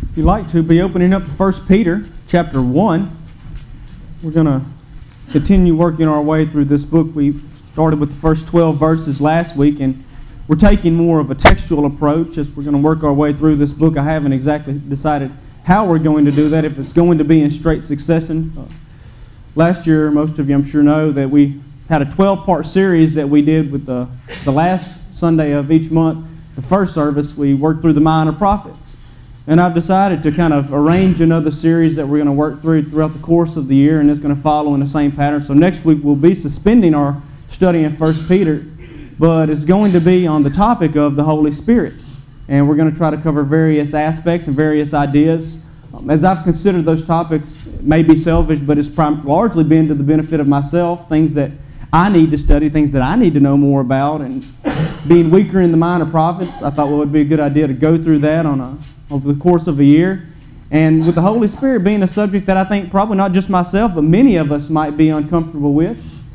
If you'd like to, be opening up to 1 Peter chapter 1. We're going to continue working our way through this book. We started with the first 12 verses last week, and we're taking more of a textual approach as we're going to work our way through this book. I haven't exactly decided how we're going to do that, if it's going to be in straight succession. Last year, most of you I'm sure know that we had a 12-part series that we did with the last Sunday of each month. The first service, we worked through the minor prophets. And I've decided to kind of arrange another series that we're going to work through throughout the course of the year, and it's going to follow in the same pattern. So next week we'll be suspending our study in 1 Peter, but it's going to be on the topic of the Holy Spirit. And we're going to try to cover various aspects and various ideas. As I've considered those topics, it may be selfish, but it's largely been to the benefit of myself, things that I need to study, things that I need to know more about. And being weaker in the minor prophets, I thought it would be a good idea to go through that over the course of a year. And with the Holy Spirit being a subject that I think probably not just myself, but many of us might be uncomfortable with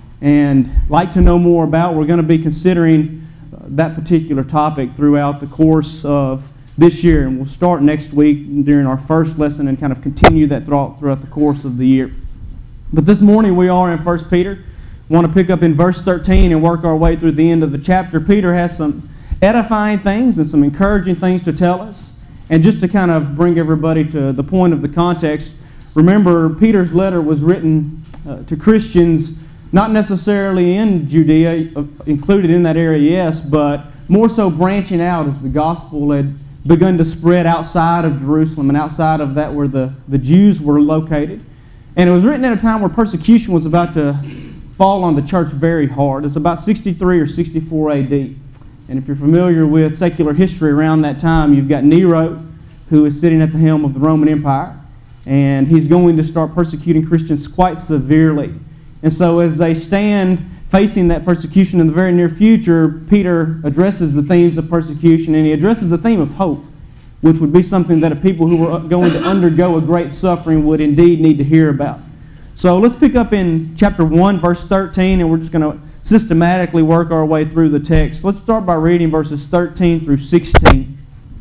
and like to know more about, we're going to be considering that particular topic throughout the course of this year. And we'll start next week during our first lesson and kind of continue that throughout the course of the year. But this morning we are in 1 Peter. We want to pick up in verse 13 and work our way through the end of the chapter. Peter has some edifying things and some encouraging things to tell us. And just to kind of bring everybody to the point of the context, remember Peter's letter was written to Christians not necessarily in Judea, included in that area, yes, but more so branching out as the gospel had begun to spread outside of Jerusalem and outside of that where the Jews were located. And it was written at a time where persecution was about to fall on the church very hard. It's about 63 or 64 A.D., and if you're familiar with secular history around that time, you've got Nero, who is sitting at the helm of the Roman Empire, and he's going to start persecuting Christians quite severely. And so as they stand facing that persecution in the very near future, Peter addresses the themes of persecution, and he addresses the theme of hope, which would be something that a people who were going to undergo a great suffering would indeed need to hear about. So let's pick up in chapter 1, verse 13, and we're just going to systematically work our way through the text. Let's start by reading verses 13 through 16.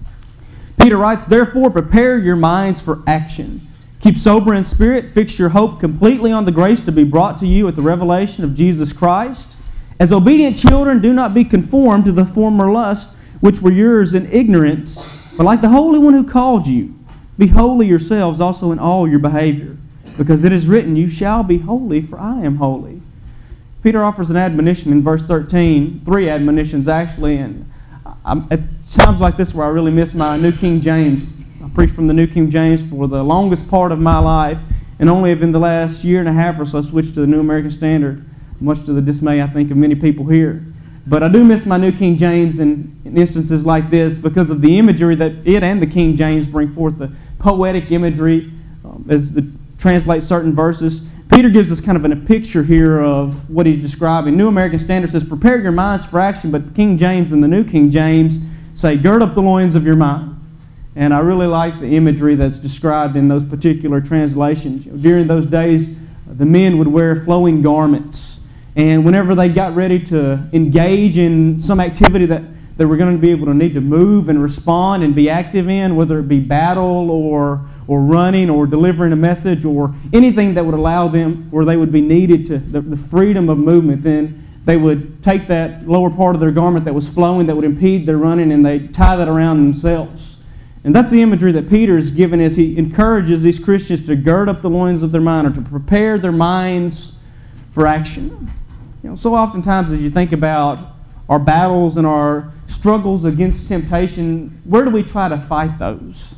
Peter writes, "Therefore prepare your minds for action. Keep sober in spirit, fix your hope completely on the grace to be brought to you at the revelation of Jesus Christ. As obedient children, do not be conformed to the former lusts which were yours in ignorance, but like the Holy One who called you, be holy yourselves also in all your behavior. Because it is written, you shall be holy, for I am holy." Peter offers an admonition in verse 13, three admonitions actually, and at times like this where I really miss my New King James. I preached from the New King James for the longest part of my life, and only have in the last year and a half or so switched to the New American Standard, much to the dismay, I think, of many people here. But I do miss my New King James in instances like this because of the imagery that it and the King James bring forth, the poetic imagery as it translates certain verses. Peter gives us kind of a picture here of what he's describing. New American Standard says, prepare your minds for action, but the King James and the New King James say, gird up the loins of your mind. And I really like the imagery that's described in those particular translations. During those days, the men would wear flowing garments. And whenever they got ready to engage in some activity that they were going to be able to need to move and respond and be active in, whether it be battle or running or delivering a message or anything that would allow them where they would be needed to the freedom of movement, then they would take that lower part of their garment that was flowing that would impede their running, and they'd tie that around themselves. And that's the imagery that Peter is given as he encourages these Christians to gird up the loins of their mind, or to prepare their minds for action. So oftentimes as you think about our battles and our struggles against temptation, where do we try to fight those?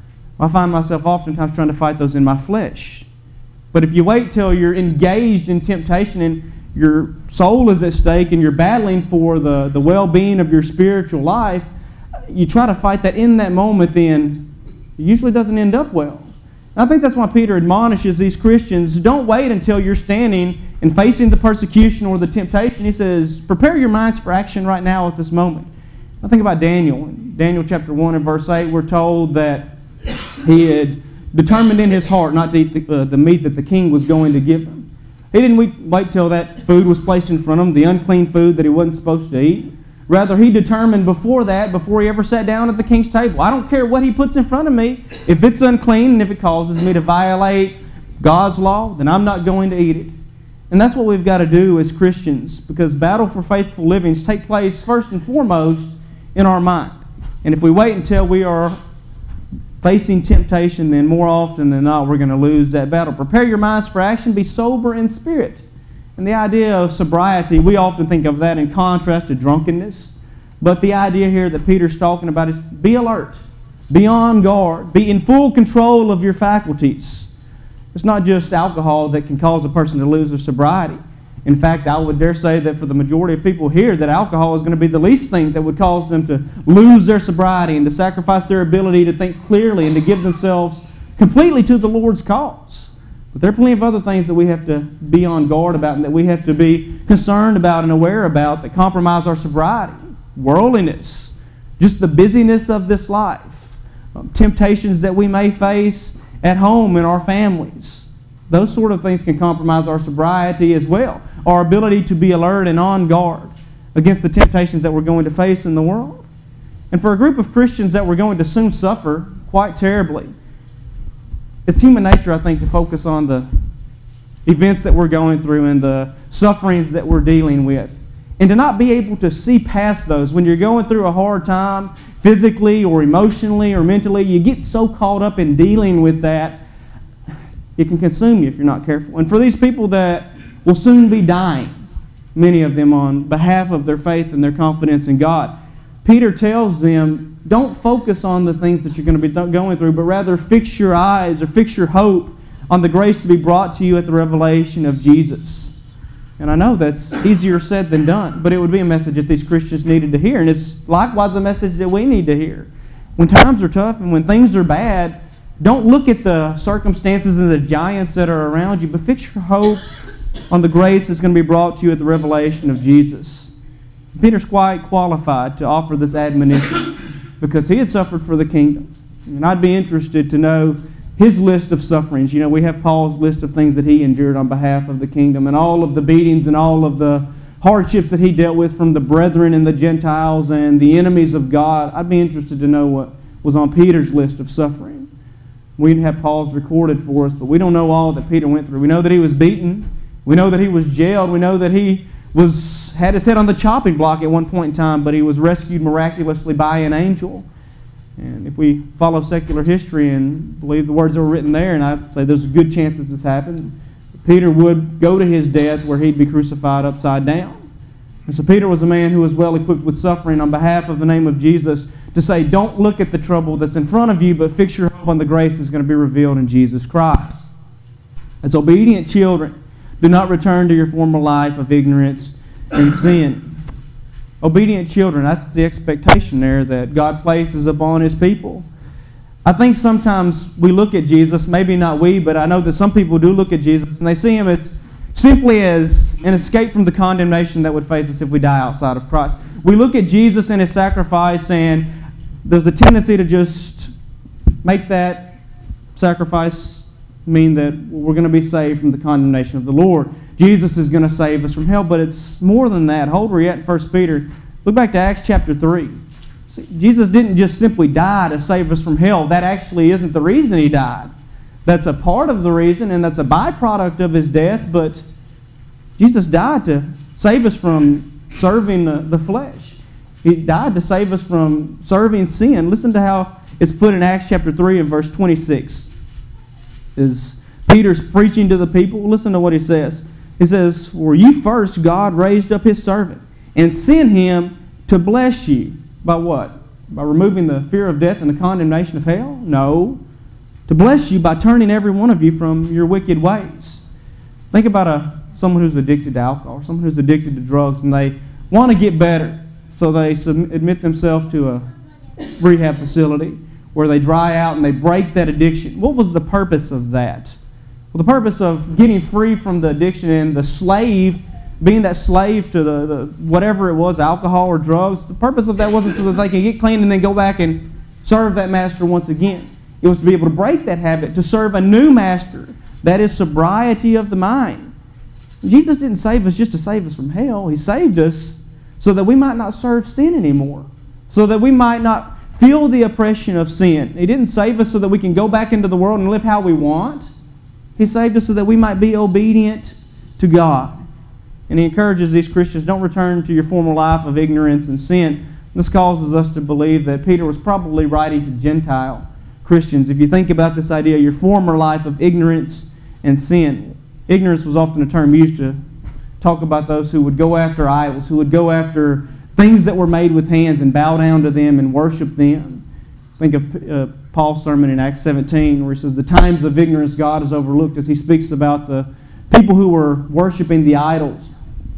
I find myself oftentimes trying to fight those in my flesh. But if you wait till you're engaged in temptation and your soul is at stake and you're battling for the well-being of your spiritual life, you try to fight that in that moment, then it usually doesn't end up well. And I think that's why Peter admonishes these Christians, don't wait until you're standing and facing the persecution or the temptation. He says, prepare your minds for action right now at this moment. I think about Daniel. In Daniel chapter 1 and verse 8, we're told that he had determined in his heart not to eat the meat that the king was going to give him. He didn't wait till that food was placed in front of him, the unclean food that he wasn't supposed to eat. Rather, he determined before that, before he ever sat down at the king's table, I don't care what he puts in front of me. If it's unclean and if it causes me to violate God's law, then I'm not going to eat it. And that's what we've got to do as Christians, because battle for faithful livings take place first and foremost in our mind. And if we wait until we are facing temptation, then more often than not, we're going to lose that battle. Prepare your minds for action. Be sober in spirit. And the idea of sobriety, we often think of that in contrast to drunkenness. But the idea here that Peter's talking about is be alert, be on guard, be in full control of your faculties. It's not just alcohol that can cause a person to lose their sobriety. In fact, I would dare say that for the majority of people here, that alcohol is going to be the least thing that would cause them to lose their sobriety and to sacrifice their ability to think clearly and to give themselves completely to the Lord's cause. But there are plenty of other things that we have to be on guard about and that we have to be concerned about and aware about that compromise our sobriety. Worldliness, just the busyness of this life, temptations that we may face at home in our families. Those sort of things can compromise our sobriety as well. Our ability to be alert and on guard against the temptations that we're going to face in the world. And for a group of Christians that we're going to soon suffer quite terribly, it's human nature, I think, to focus on the events that we're going through and the sufferings that we're dealing with. And to not be able to see past those. When you're going through a hard time, physically or emotionally or mentally, you get so caught up in dealing with that, it can consume you if you're not careful. And for these people that will soon be dying, many of them on behalf of their faith and their confidence in God, Peter tells them, don't focus on the things that you're going to be going through, but rather fix your eyes or fix your hope on the grace to be brought to you at the revelation of Jesus. And I know that's easier said than done, but it would be a message that these Christians needed to hear. And it's likewise a message that we need to hear. When times are tough and when things are bad, don't look at the circumstances and the giants that are around you, but fix your hope on the grace that's going to be brought to you at the revelation of Jesus. Peter's quite qualified to offer this admonition because he had suffered for the kingdom. And I'd be interested to know his list of sufferings. You know, we have Paul's list of things that he endured on behalf of the kingdom and all of the beatings and all of the hardships that he dealt with from the brethren and the Gentiles and the enemies of God. I'd be interested to know what was on Peter's list of suffering. We didn't have Paul's recorded for us, but we don't know all that Peter went through. We know that he was beaten. We know that he was jailed. We know that he had his head on the chopping block at one point in time, but he was rescued miraculously by an angel. And if we follow secular history and believe the words that were written there, and I'd say there's a good chance that this happened, Peter would go to his death where he'd be crucified upside down. And so Peter was a man who was well equipped with suffering on behalf of the name of Jesus to say, don't look at the trouble that's in front of you, but fix your hope on the grace that's going to be revealed in Jesus Christ. As obedient children, do not return to your former life of ignorance and sin. Obedient children, that's the expectation there that God places upon His people. I think sometimes we look at Jesus, maybe not we, but I know that some people do look at Jesus and they see Him as simply as an escape from the condemnation that would face us if we die outside of Christ. We look at Jesus and His sacrifice and there's a tendency to just make that sacrifice mean that we're going to be saved from the condemnation of the Lord. Jesus is going to save us from hell, but it's more than that. Hold where you're at in 1 Peter. Look back to Acts chapter 3. See, Jesus didn't just simply die to save us from hell. That actually isn't the reason He died. That's a part of the reason, and that's a byproduct of His death, but Jesus died to save us from serving the flesh. He died to save us from serving sin. Listen to how it's put in Acts chapter 3 and verse 26. As Peter's preaching to the people, listen to what he says. He says, "For you first God raised up His servant and sent Him to bless you." By what? By removing the fear of death and the condemnation of hell? No. To bless you by turning every one of you from your wicked ways. Think about someone who's addicted to alcohol, or someone who's addicted to drugs, and they want to get better. So they admit themselves to a rehab facility where they dry out and they break that addiction. What was the purpose of that? Well, the purpose of getting free from the addiction and the slave, being that slave to the whatever it was, alcohol or drugs, the purpose of that wasn't so that they can get clean and then go back and serve that master once again. It was to be able to break that habit, to serve a new master. That is sobriety of the mind. Jesus didn't save us just to save us from hell. He saved us so that we might not serve sin anymore, so that we might not feel the oppression of sin. He didn't save us so that we can go back into the world and live how we want. He saved us so that we might be obedient to God. And He encourages these Christians, don't return to your former life of ignorance and sin. This causes us to believe that Peter was probably writing to Gentile Christians. If you think about this idea, your former life of ignorance and sin. Ignorance was often a term used to talk about those who would go after idols, who would go after things that were made with hands and bow down to them and worship them. Think of Paul's sermon in Acts 17 where he says, the times of ignorance God has overlooked, as he speaks about the people who were worshiping the idols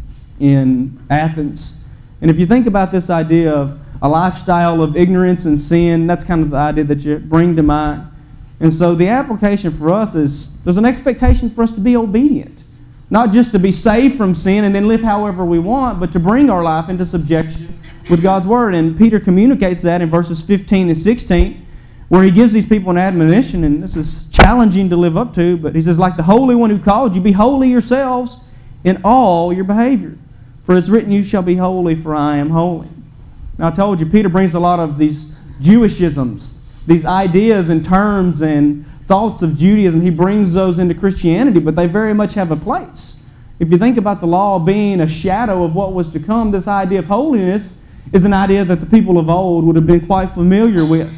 in Athens. And if you think about this idea of a lifestyle of ignorance and sin, that's kind of the idea that you bring to mind. And so the application for us is there's an expectation for us to be obedient. Not just to be saved from sin and then live however we want, but to bring our life into subjection with God's Word. And Peter communicates that in verses 15 and 16, where he gives these people an admonition, and this is challenging to live up to, but he says, like the Holy One who called you, be holy yourselves in all your behavior. For it's written, you shall be holy, for I am holy. Now I told you, Peter brings a lot of these Jewishisms, these ideas and terms and thoughts of Judaism. He brings those into Christianity, but they very much have a place. If you think about the law being a shadow of what was to come, this idea of holiness is an idea that the people of old would have been quite familiar with.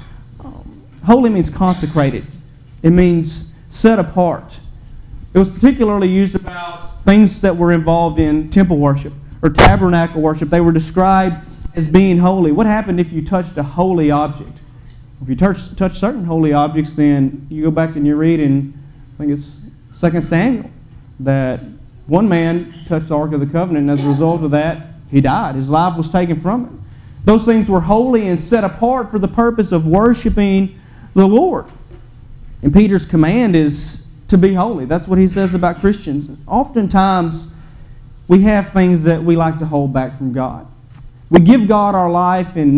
Holy means consecrated. It means set apart. It was particularly used about things that were involved in temple worship or tabernacle worship. They were described as being holy. What happened if you touched a holy object? If you touch certain holy objects, then you go back and you read in, I think it's 2 Samuel, that one man touched the Ark of the Covenant, and as a result of that, he died. His life was taken from him. Those things were holy and set apart for the purpose of worshiping the Lord. And Peter's command is to be holy. That's what he says about Christians. Oftentimes, we have things that we like to hold back from God. We give God our life in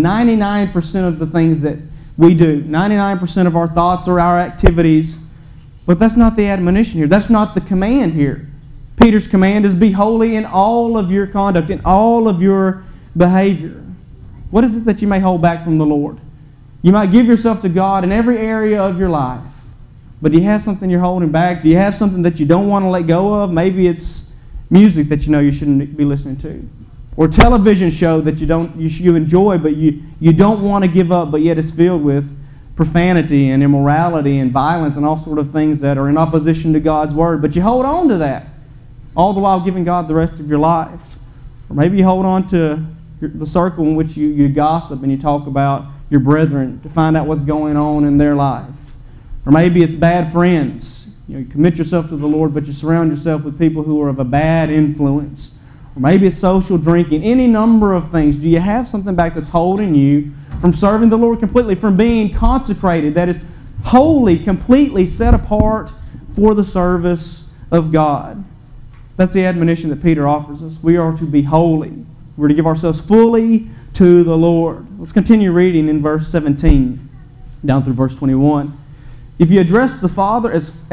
99% of the things that we do. 99% of our thoughts or our activities. But that's not the admonition here. That's not the command here. Peter's command is be holy in all of your conduct, in all of your behavior. What is it that you may hold back from the Lord? You might give yourself to God in every area of your life. But do you have something you're holding back? Do you have something that you don't want to let go of? Maybe it's music that you know you shouldn't be listening to. Or television show that you enjoy, but you don't want to give up, but yet it's filled with profanity and immorality and violence and all sort of things that are in opposition to God's Word. But you hold on to that, all the while giving God the rest of your life. Or maybe you hold on to the circle in which you gossip and you talk about your brethren to find out what's going on in their life. Or maybe it's bad friends. You commit yourself to the Lord, but you surround yourself with people who are of a bad influence. Or maybe it's social drinking. Any number of things. Do you have something back that's holding you from serving the Lord completely, from being consecrated, that is wholly, completely set apart for the service of God? That's the admonition that Peter offers us. We are to be holy. We're to give ourselves fully to the Lord. Let's continue reading in verse 17 down through verse 21. If you address the Father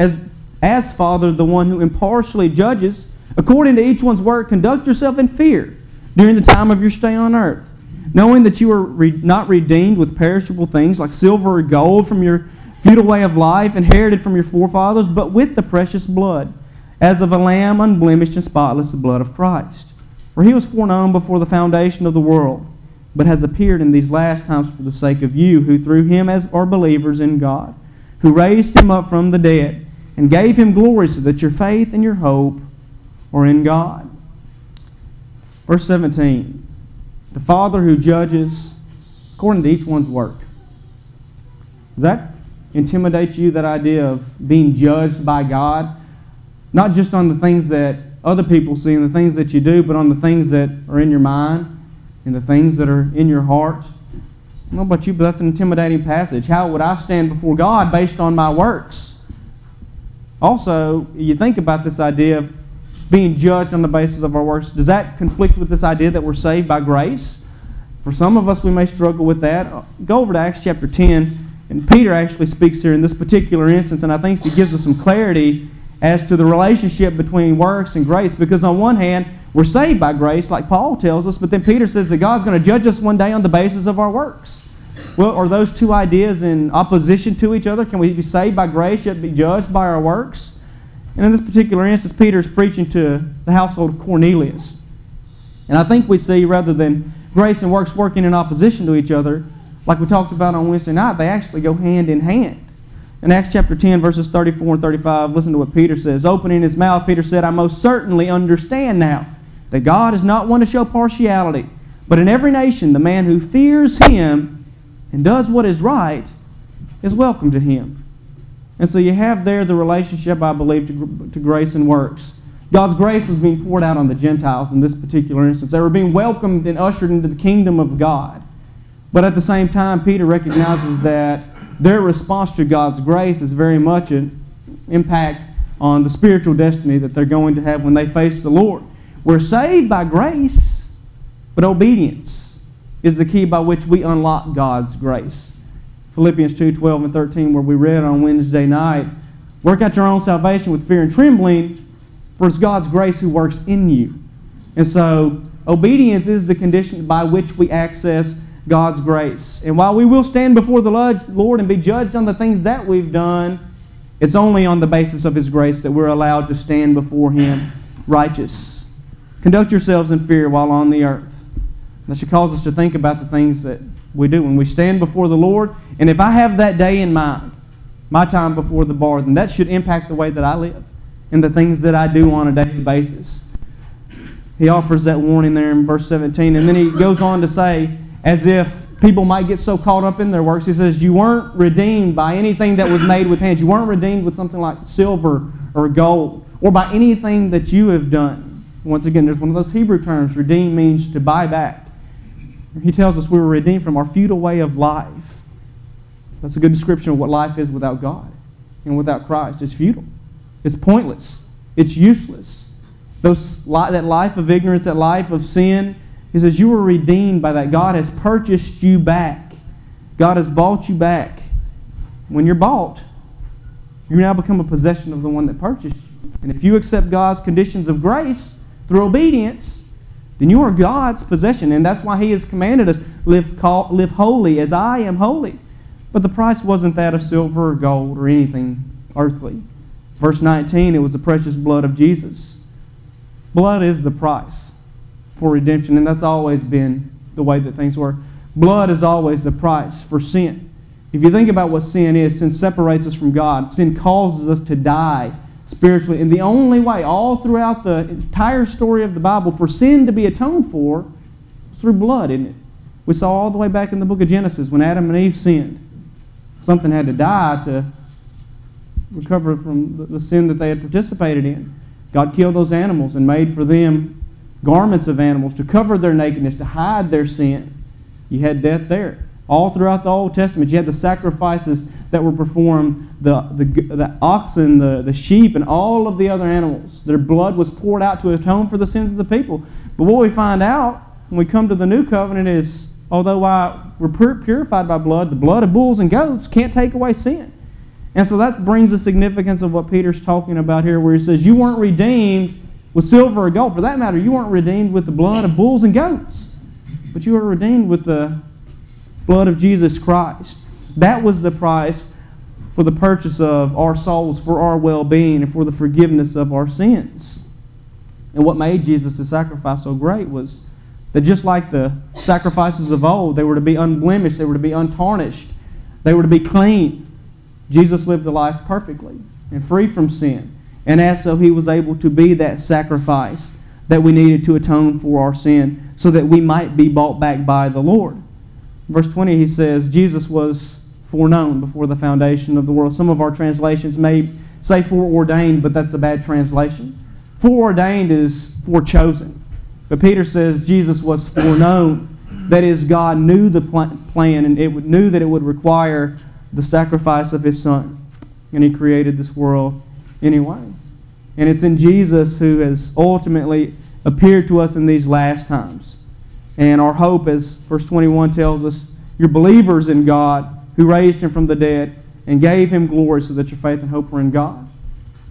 as Father, the one who impartially judges, according to each one's work, conduct yourself in fear during the time of your stay on earth, knowing that you are not redeemed with perishable things like silver or gold from your futile way of life inherited from your forefathers, but with the precious blood, as of a lamb unblemished and spotless, the blood of Christ. For he was foreknown before the foundation of the world, but has appeared in these last times for the sake of you, who through him are believers in God, who raised him up from the dead and gave him glory, so that your faith and your hope are in God. Verse 17, the Father who judges according to each one's work. Does that intimidate you, that idea of being judged by God? Not just on the things that other people see and the things that you do, but on the things that are in your mind and the things that are in your heart. I don't know about you, but that's an intimidating passage. How would I stand before God based on my works? Also, you think about this idea of being judged on the basis of our works. Does that conflict with this idea that we're saved by grace? For some of us, we may struggle with that. Go over to Acts chapter 10, and Peter actually speaks here in this particular instance, and I think he gives us some clarity as to the relationship between works and grace. Because on one hand, we're saved by grace, like Paul tells us, but then Peter says that God's going to judge us one day on the basis of our works. Well, are those two ideas in opposition to each other? Can we be saved by grace yet be judged by our works? And in this particular instance, Peter's preaching to the household of Cornelius. And I think we see, rather than grace and works working in opposition to each other, like we talked about on Wednesday night, they actually go hand in hand. In Acts chapter 10, verses 34 and 35, listen to what Peter says. Opening his mouth, Peter said, I most certainly understand now that God is not one to show partiality, but in every nation the man who fears Him and does what is right is welcome to Him. And so you have there the relationship, I believe, to grace and works. God's grace was being poured out on the Gentiles in this particular instance. They were being welcomed and ushered into the kingdom of God. But at the same time, Peter recognizes that their response to God's grace is very much an impact on the spiritual destiny that they're going to have when they face the Lord. We're saved by grace, but obedience is the key by which we unlock God's grace. Philippians 2:12 and 13, where we read on Wednesday night, work out your own salvation with fear and trembling, for it's God's grace who works in you. And so, obedience is the condition by which we access God's grace. And while we will stand before the Lord and be judged on the things that we've done, it's only on the basis of His grace that we're allowed to stand before Him righteous. Conduct yourselves in fear while on the earth. That should cause us to think about the things that we do when we stand before the Lord. And if I have that day in mind, my time before the bar, then that should impact the way that I live and the things that I do on a daily basis. He offers that warning there in verse 17. And then he goes on to say, as if people might get so caught up in their works, he says, you weren't redeemed by anything that was made with hands. You weren't redeemed with something like silver or gold or by anything that you have done. Once again, there's one of those Hebrew terms. Redeem means to buy back. He tells us we were redeemed from our futile way of life. That's a good description of what life is without God and without Christ. It's futile. It's pointless. It's useless. That life of ignorance, that life of sin, he says you were redeemed by that. God has purchased you back. God has bought you back. When you're bought, you now become a possession of the one that purchased you. And if you accept God's conditions of grace through obedience, then you are God's possession. And that's why He has commanded us, live holy as I am holy. But the price wasn't that of silver or gold or anything earthly. Verse 19, it was the precious blood of Jesus. Blood is the price for redemption, and that's always been the way that things work. Blood is always the price for sin. If you think about what sin separates us from God. Sin causes us to die spiritually. And the only way, all throughout the entire story of the Bible, for sin to be atoned for is through blood, isn't it? We saw all the way back in the book of Genesis when Adam and Eve sinned. Something had to die to recover from the sin that they had participated in. God killed those animals and made for them garments of animals to cover their nakedness, to hide their sin. You had death there. All throughout the Old Testament, you had the sacrifices that were performed, the oxen, the sheep, and all of the other animals. Their blood was poured out to atone for the sins of the people. But what we find out when we come to the new covenant is, although we're purified by blood, the blood of bulls and goats can't take away sin. And so that brings the significance of what Peter's talking about here, where he says, you weren't redeemed with silver or gold. For that matter, you weren't redeemed with the blood of bulls and goats, but you were redeemed with the blood of Jesus Christ. That was the price for the purchase of our souls, for our well-being, and for the forgiveness of our sins. And what made Jesus' sacrifice so great was that just like the sacrifices of old, they were to be unblemished, they were to be untarnished, they were to be clean. Jesus lived a life perfectly and free from sin. And as so, He was able to be that sacrifice that we needed to atone for our sin so that we might be bought back by the Lord. Verse 20, he says, Jesus was foreknown before the foundation of the world. Some of our translations may say foreordained, but that's a bad translation. Foreordained is forechosen. But Peter says Jesus was foreknown. That is, God knew the plan and knew that it would require the sacrifice of His Son. And He created this world anyway. And it's in Jesus who has ultimately appeared to us in these last times. And our hope, as verse 21 tells us, you're believers in God who raised Him from the dead and gave Him glory so that your faith and hope are in God.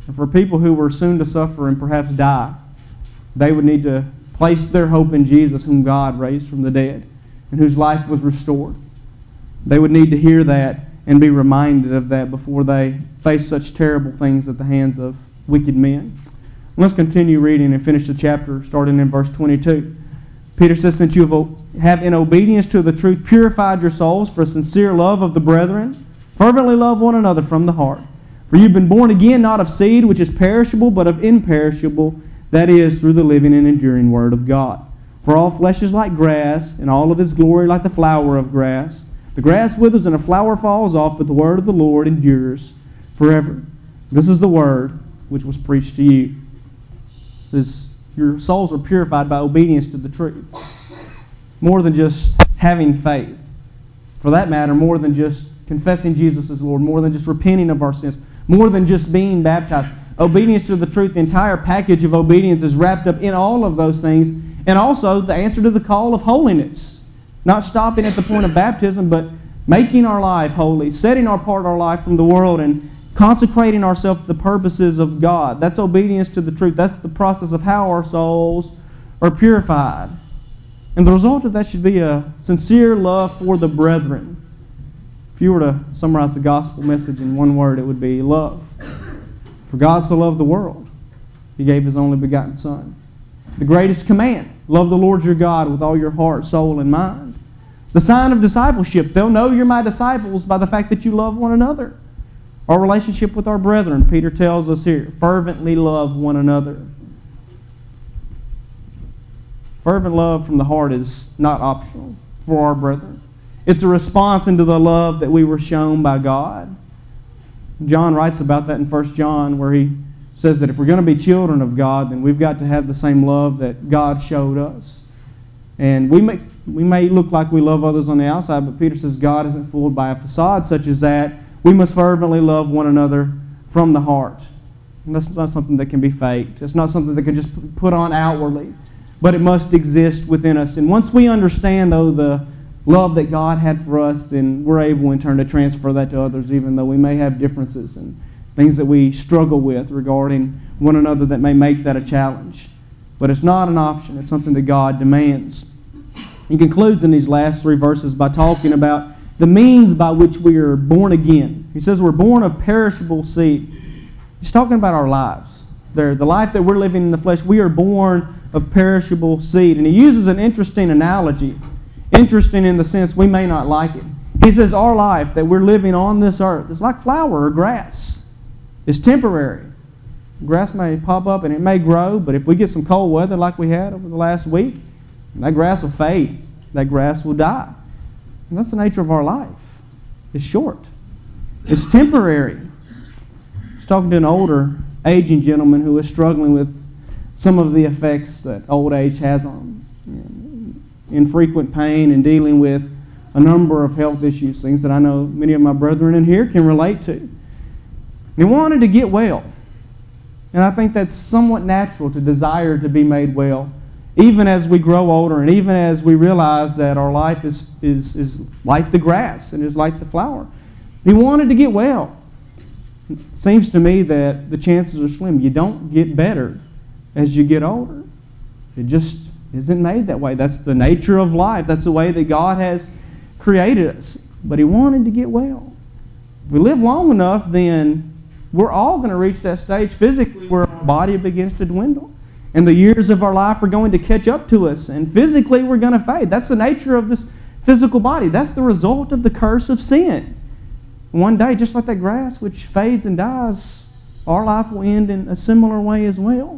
And for people who were soon to suffer and perhaps die, they would need to place their hope in Jesus, whom God raised from the dead and whose life was restored. They would need to hear that and be reminded of that before they face such terrible things at the hands of wicked men. Let's continue reading and finish the chapter, starting in verse 22. Peter says, "Since you have in obedience to the truth purified your souls for sincere love of the brethren, fervently love one another from the heart. For you've been born again, not of seed which is perishable, but of imperishable, that is, through the living and enduring Word of God. For all flesh is like grass, and all of his glory like the flower of grass. The grass withers and the flower falls off, but the word of the Lord endures forever. This is the word which was preached to you." Your souls are purified by obedience to the truth. More than just having faith. For that matter, more than just confessing Jesus as Lord, more than just repenting of our sins, more than just being baptized. Obedience to the truth, the entire package of obedience is wrapped up in all of those things, and also the answer to the call of holiness. Not stopping at the point of baptism, but making our life holy, setting apart our life from the world, and consecrating ourselves to the purposes of God. That's obedience to the truth. That's the process of how our souls are purified. And the result of that should be a sincere love for the brethren. If you were to summarize the gospel message in one word, it would be love. For God so loved the world, He gave His only begotten Son. The greatest command, love the Lord your God with all your heart, soul, and mind. The sign of discipleship, they'll know you're my disciples by the fact that you love one another. Our relationship with our brethren, Peter tells us here, fervently love one another. Fervent love from the heart is not optional for our brethren. It's a response into the love that we were shown by God. John writes about that in 1 John, where he says that if we're going to be children of God, then we've got to have the same love that God showed us. And we may look like we love others on the outside, but Peter says God isn't fooled by a facade such as that. We must fervently love one another from the heart. And that's not something that can be faked. It's not something that can just put on outwardly, but it must exist within us. And once we understand, though, the love that God had for us, then we're able in turn to transfer that to others, even though we may have differences and things that we struggle with regarding one another that may make that a challenge. But it's not an option. It's something that God demands. He concludes in these last 3 verses by talking about the means by which we are born again. He says we're born of perishable seed. He's talking about our lives. The life that we're living in the flesh, we are born of perishable seed. And he uses an interesting analogy. Interesting in the sense we may not like it. He says our life that we're living on this earth is like flower or grass. It's temporary. Grass may pop up and it may grow, but if we get some cold weather like we had over the last week, that grass will fade. That grass will die. And that's the nature of our life. It's short. It's temporary. I was talking to an older, aging gentleman who was struggling with some of the effects that old age has on him. Infrequent pain and dealing with a number of health issues, things that I know many of my brethren in here can relate to. He wanted to get well. And I think that's somewhat natural to desire to be made well, even as we grow older and even as we realize that our life is like the grass and is like the flower. He wanted to get well. It seems to me that the chances are slim. You don't get better as you get older. It just isn't made that way. That's the nature of life. That's the way that God has created us. But he wanted to get well. If we live long enough, then we're all going to reach that stage physically where our body begins to dwindle. And the years of our life are going to catch up to us. And physically we're going to fade. That's the nature of this physical body. That's the result of the curse of sin. One day, just like that grass which fades and dies, our life will end in a similar way as well.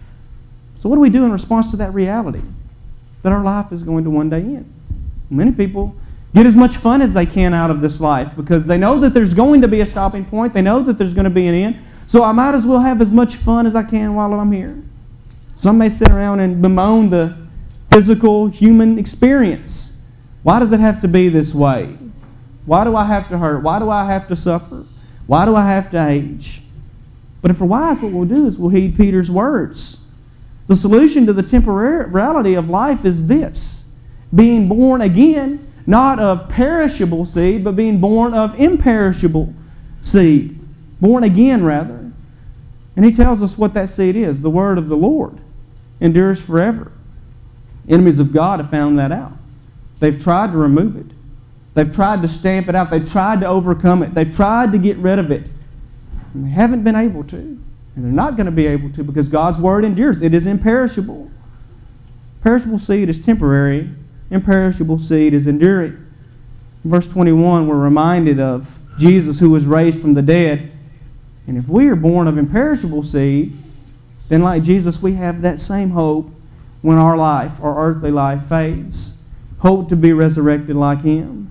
So what do we do in response to that reality? That our life is going to one day end. Many people get as much fun as they can out of this life because they know that there's going to be a stopping point. They know that there's going to be an end. So I might as well have as much fun as I can while I'm here. Some may sit around and bemoan the physical human experience. Why does it have to be this way? Why do I have to hurt? Why do I have to suffer? Why do I have to age? But if we're wise, what we'll do is we'll heed Peter's words. The solution to the temporality of life is this: being born again, not of perishable seed, but being born of imperishable seed. Born again, rather. And he tells us what that seed is. The word of the Lord endures forever. Enemies of God have found that out. They've tried to remove it. They've tried to stamp it out. They've tried to overcome it. They've tried to get rid of it. And they haven't been able to. And they're not going to be able to because God's word endures. It is imperishable. Perishable seed is temporary. Imperishable seed is enduring. In verse 21, we're reminded of Jesus who was raised from the dead. And if we are born of imperishable seed, then like Jesus, we have that same hope when our life, our earthly life, fades. Hope to be resurrected like Him.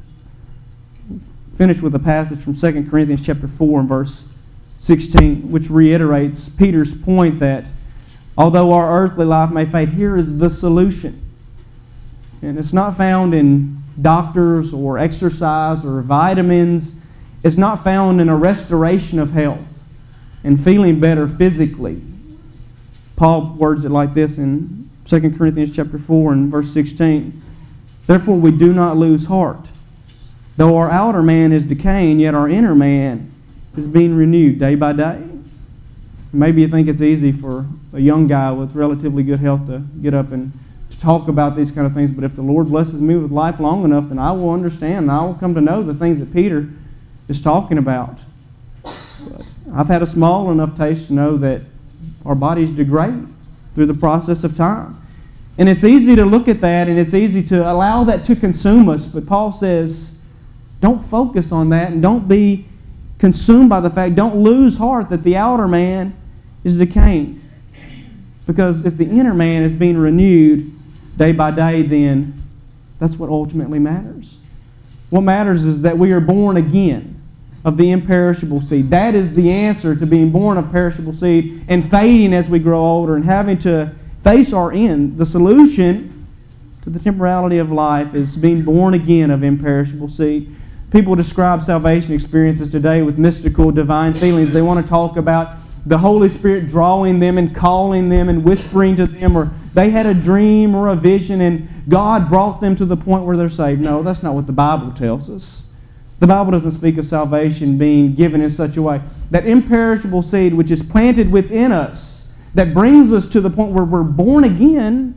Finish with a passage from 2 Corinthians chapter 4 and verse 16, which reiterates Peter's point that although our earthly life may fade, here is the solution. And it's not found in doctors or exercise or vitamins. It's not found in a restoration of health and feeling better physically. Paul words it like this in 2 Corinthians chapter 4 and verse 16. Therefore we do not lose heart. Though our outer man is decaying, yet our inner man is being renewed day by day. Maybe you think it's easy for a young guy with relatively good health to get up and to talk about these kind of things, but if the Lord blesses me with life long enough, then I will understand and I will come to know the things that Peter is talking about. But I've had a small enough taste to know that our bodies degrade through the process of time. And it's easy to look at that and it's easy to allow that to consume us, but Paul says, don't focus on that and don't be consumed by the fact, don't lose heart that the outer man is decaying. Because if the inner man is being renewed day by day, then that's what ultimately matters. What matters is that we are born again of the imperishable seed. That is the answer to being born of perishable seed and fading as we grow older and having to face our end. The solution to the temporality of life is being born again of imperishable seed. People describe salvation experiences today with mystical, divine feelings. They want to talk about the Holy Spirit drawing them and calling them and whispering to them, or they had a dream or a vision and God brought them to the point where they're saved. No, that's not what the Bible tells us. The Bible doesn't speak of salvation being given in such a way. That imperishable seed which is planted within us, that brings us to the point where we're born again,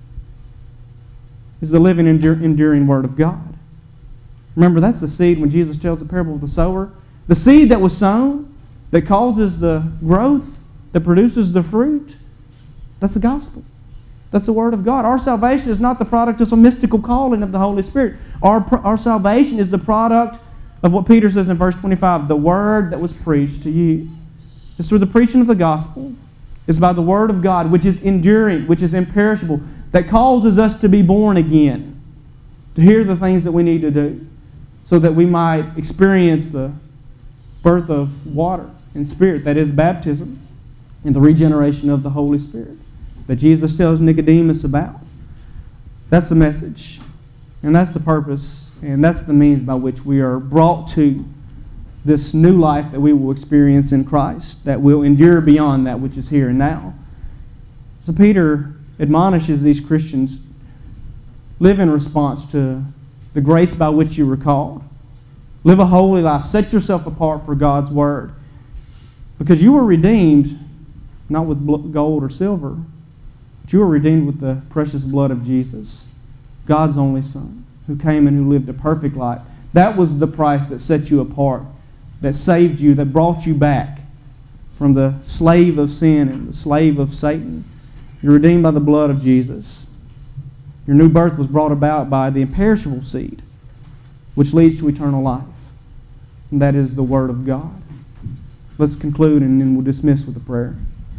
is the living, enduring Word of God. Remember, that's the seed when Jesus tells the parable of the sower. The seed that was sown, that causes the growth, that produces the fruit, that's the gospel. That's the Word of God. Our salvation is not the product of some mystical calling of the Holy Spirit. Our salvation is the product of what Peter says in verse 25, the Word that was preached to you. It's through the preaching of the gospel. It's by the Word of God, which is enduring, which is imperishable, that causes us to be born again, to hear the things that we need to do, so that we might experience the birth of water and Spirit, that is baptism, and the regeneration of the Holy Spirit that Jesus tells Nicodemus about. That's the message, and that's the purpose, and that's the means by which we are brought to this new life that we will experience in Christ, that will endure beyond that which is here and now. So Peter admonishes these Christians, live in response to the grace by which you were called. Live a holy life. Set yourself apart for God's Word. Because you were redeemed, not with gold or silver, but you were redeemed with the precious blood of Jesus, God's only Son, who came and who lived a perfect life. That was the price that set you apart, that saved you, that brought you back from the slave of sin and the slave of Satan. You're redeemed by the blood of Jesus. Your new birth was brought about by the imperishable seed, which leads to eternal life. And that is the Word of God. Let's conclude and then we'll dismiss with a prayer.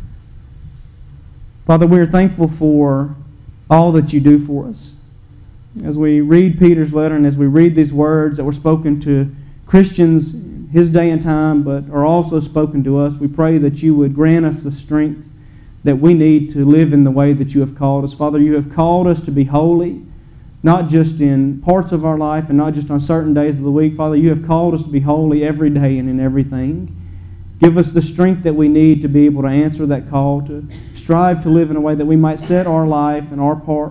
Father, we are thankful for all that you do for us. As we read Peter's letter and as we read these words that were spoken to Christians in his day and time, but are also spoken to us, we pray that you would grant us the strength that we need to live in the way that you have called us. Father, you have called us to be holy, not just in parts of our life and not just on certain days of the week. Father, you have called us to be holy every day and in everything. Give us the strength that we need to be able to answer that call, to strive to live in a way that we might set our life and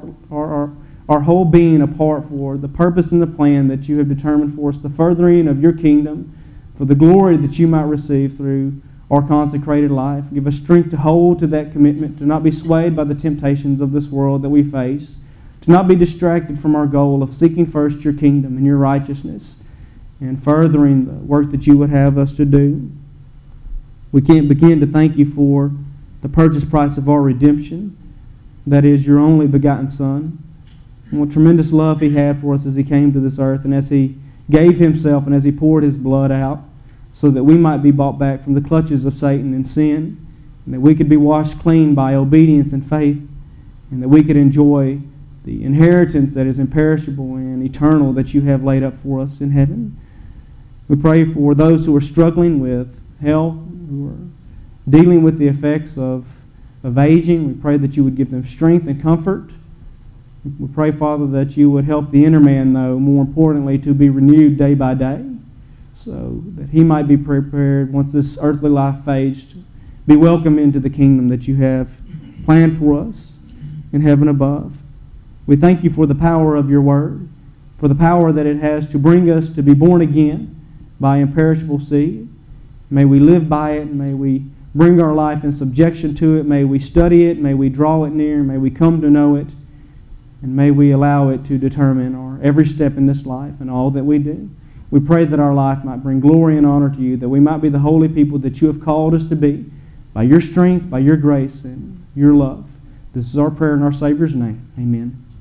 our whole being apart for the purpose and the plan that you have determined for us, the furthering of your kingdom, for the glory that you might receive through our consecrated life. Give us strength to hold to that commitment, to not be swayed by the temptations of this world that we face, to not be distracted from our goal of seeking first your kingdom and your righteousness and furthering the work that you would have us to do. We can't begin to thank you for the purchase price of our redemption, that is your only begotten Son, and what tremendous love he had for us as he came to this earth and as he gave himself and as he poured his blood out so that we might be bought back from the clutches of Satan and sin, and that we could be washed clean by obedience and faith, and that we could enjoy the inheritance that is imperishable and eternal that you have laid up for us in heaven. We pray for those who are struggling with health, who are dealing with the effects of aging. We pray that you would give them strength and comfort. We pray, Father, that you would help the inner man, though, more importantly, to be renewed day by day, so that he might be prepared once this earthly life fades to be welcomed into the kingdom that you have planned for us in heaven above. We thank you for the power of your word, for the power that it has to bring us to be born again by imperishable seed. May we live by it, and may we bring our life in subjection to it. May we study it, may we draw it near, may we come to know it, and may we allow it to determine our every step in this life and all that we do. We pray that our life might bring glory and honor to you, that we might be the holy people that you have called us to be, by your strength, by your grace, and your love. This is our prayer in our Savior's name. Amen.